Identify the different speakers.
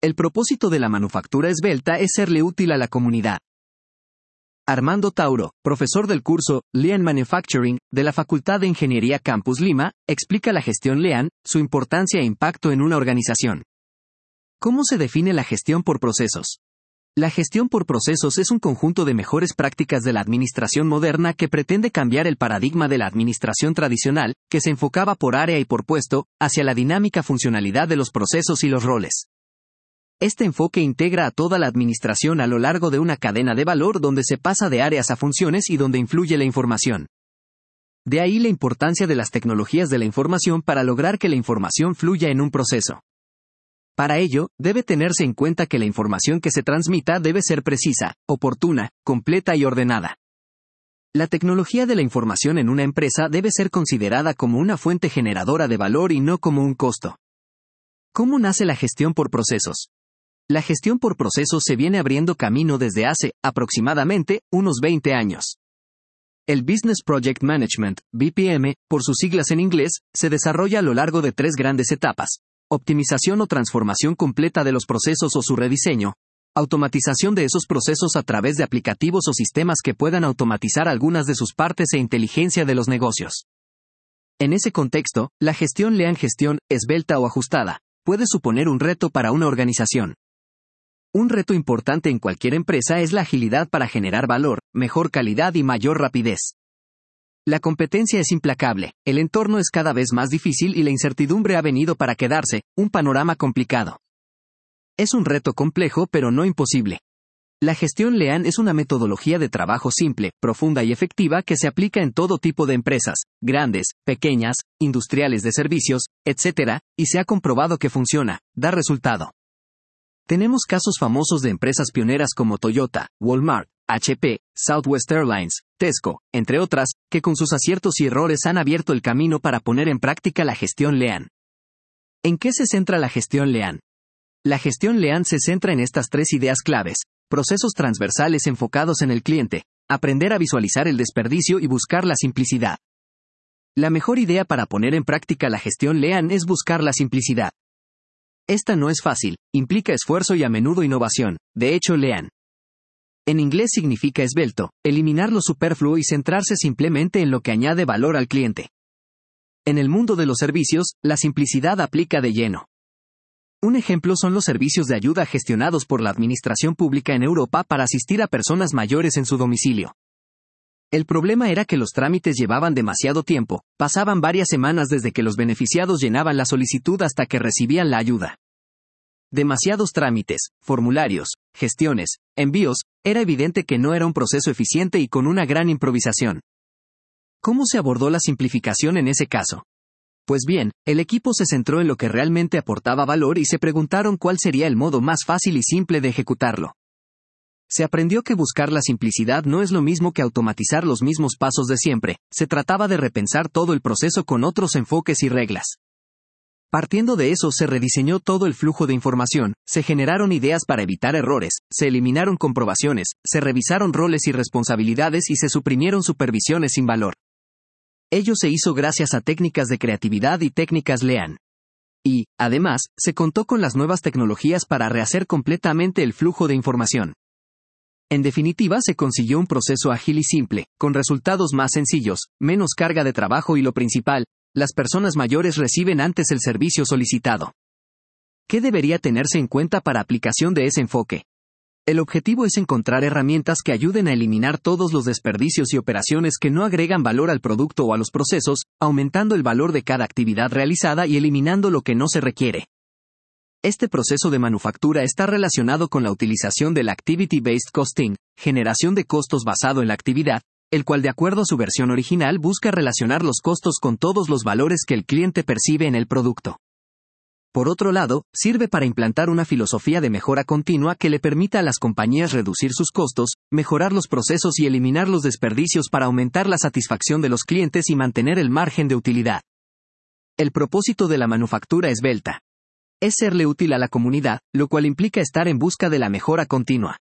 Speaker 1: El propósito de la manufactura esbelta es serle útil a la comunidad. Armando Tauro, profesor del curso Lean Manufacturing de la Facultad de Ingeniería Campus Lima, explica la gestión Lean, su importancia e impacto en una organización. ¿Cómo se define la gestión por procesos? La gestión por procesos es un conjunto de mejores prácticas de la administración moderna que pretende cambiar el paradigma de la administración tradicional, que se enfocaba por área y por puesto, hacia la dinámica funcionalidad de los procesos y los roles. Este enfoque integra a toda la administración a lo largo de una cadena de valor donde se pasa de áreas a funciones y donde influye la información. De ahí la importancia de las tecnologías de la información para lograr que la información fluya en un proceso. Para ello, debe tenerse en cuenta que la información que se transmita debe ser precisa, oportuna, completa y ordenada. La tecnología de la información en una empresa debe ser considerada como una fuente generadora de valor y no como un costo. ¿Cómo nace la gestión por procesos? La gestión por procesos se viene abriendo camino desde hace, aproximadamente, unos 20 años. El Business Project Management, BPM, por sus siglas en inglés, se desarrolla a lo largo de 3 grandes etapas: optimización o transformación completa de los procesos o su rediseño, automatización de esos procesos a través de aplicativos o sistemas que puedan automatizar algunas de sus partes e inteligencia de los negocios. En ese contexto, la gestión Lean, gestión esbelta o ajustada, puede suponer un reto para una organización. Un reto importante en cualquier empresa es la agilidad para generar valor, mejor calidad y mayor rapidez. La competencia es implacable, el entorno es cada vez más difícil y la incertidumbre ha venido para quedarse, un panorama complicado. Es un reto complejo pero no imposible. La gestión Lean es una metodología de trabajo simple, profunda y efectiva que se aplica en todo tipo de empresas, grandes, pequeñas, industriales de servicios, etc., y se ha comprobado que funciona, da resultado. Tenemos casos famosos de empresas pioneras como Toyota, Walmart, HP, Southwest Airlines, Tesco, entre otras, que con sus aciertos y errores han abierto el camino para poner en práctica la gestión Lean. ¿En qué se centra la gestión Lean? La gestión Lean se centra en estas 3 ideas claves: procesos transversales enfocados en el cliente, aprender a visualizar el desperdicio y buscar la simplicidad. La mejor idea para poner en práctica la gestión Lean es buscar la simplicidad. Esta no es fácil, implica esfuerzo y a menudo innovación, de hecho Lean. En inglés significa esbelto, eliminar lo superfluo y centrarse simplemente en lo que añade valor al cliente. En el mundo de los servicios, la simplicidad aplica de lleno. Un ejemplo son los servicios de ayuda gestionados por la administración pública en Europa para asistir a personas mayores en su domicilio. El problema era que los trámites llevaban demasiado tiempo, pasaban varias semanas desde que los beneficiados llenaban la solicitud hasta que recibían la ayuda. Demasiados trámites, formularios, gestiones, envíos, era evidente que no era un proceso eficiente y con una gran improvisación. ¿Cómo se abordó la simplificación en ese caso? Pues bien, el equipo se centró en lo que realmente aportaba valor y se preguntaron cuál sería el modo más fácil y simple de ejecutarlo. Se aprendió que buscar la simplicidad no es lo mismo que automatizar los mismos pasos de siempre, se trataba de repensar todo el proceso con otros enfoques y reglas. Partiendo de eso se rediseñó todo el flujo de información, se generaron ideas para evitar errores, se eliminaron comprobaciones, se revisaron roles y responsabilidades y se suprimieron supervisiones sin valor. Ello se hizo gracias a técnicas de creatividad y técnicas Lean. Y, además, se contó con las nuevas tecnologías para rehacer completamente el flujo de información. En definitiva, se consiguió un proceso ágil y simple, con resultados más sencillos, menos carga de trabajo y lo principal, las personas mayores reciben antes el servicio solicitado. ¿Qué debería tenerse en cuenta para aplicación de ese enfoque? El objetivo es encontrar herramientas que ayuden a eliminar todos los desperdicios y operaciones que no agregan valor al producto o a los procesos, aumentando el valor de cada actividad realizada y eliminando lo que no se requiere. Este proceso de manufactura está relacionado con la utilización del Activity-Based Costing, generación de costos basado en la actividad, el cual de acuerdo a su versión original busca relacionar los costos con todos los valores que el cliente percibe en el producto. Por otro lado, sirve para implantar una filosofía de mejora continua que le permita a las compañías reducir sus costos, mejorar los procesos y eliminar los desperdicios para aumentar la satisfacción de los clientes y mantener el margen de utilidad. El propósito de la manufactura esbelta es serle útil a la comunidad, lo cual implica estar en busca de la mejora continua.